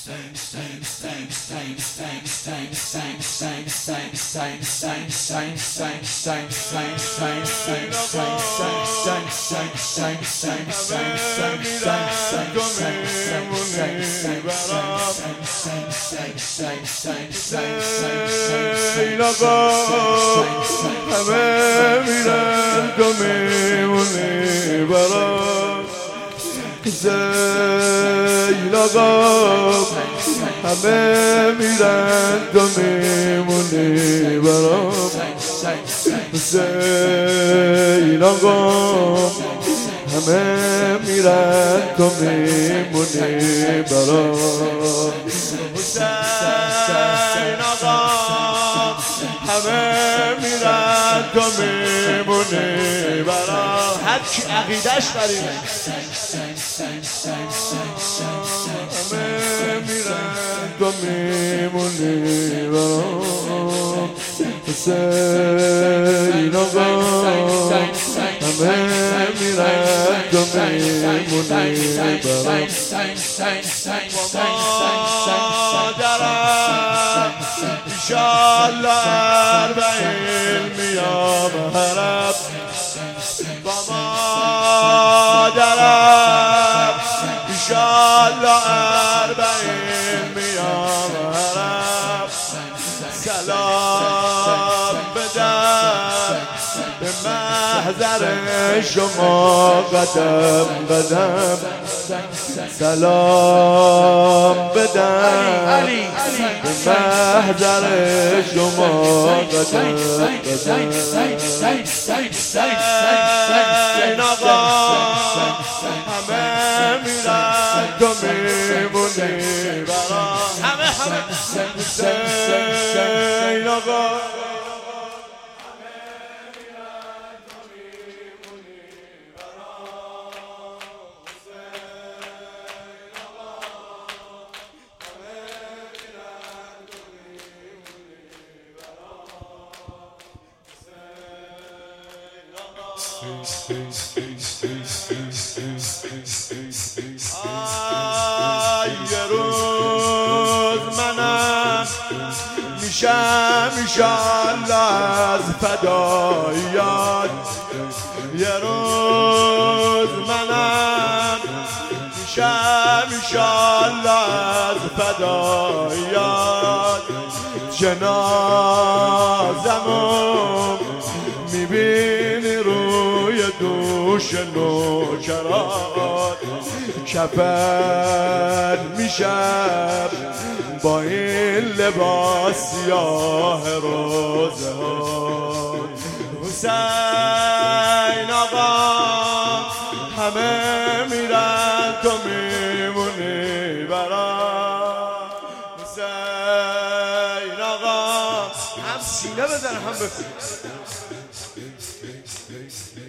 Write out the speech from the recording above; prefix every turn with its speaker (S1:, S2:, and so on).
S1: زین آقا همه میرن تو میمونی برام زین آقا همه میرن تو میمونی برام
S2: حسین آقا همه میرن تو میمونی برام هر کی عقیدش داریم
S1: همه میرن تو میمونی برام حسین آقا همه میرن تو میمونی برام
S2: مادرم انشالله اربعین میام حرم با مادرم انشالله اربعین میام حرم سلام بدم به محضر شما قدم قدم سلام بدم به محضر شما قدم قدم حسین آقا همه میرن تو میمونی برام همه حسین آقا یه روز منم میشم انشالله از فداییات یه روز منم میشم انشالله از فداییات جنازمو میبینی روی دوش نوکرات کفن میشم با این لباس سیاه روزه ها حسین آقا همه میرن تو میمونی برام حسین آقا هم سینه بزن هم بکن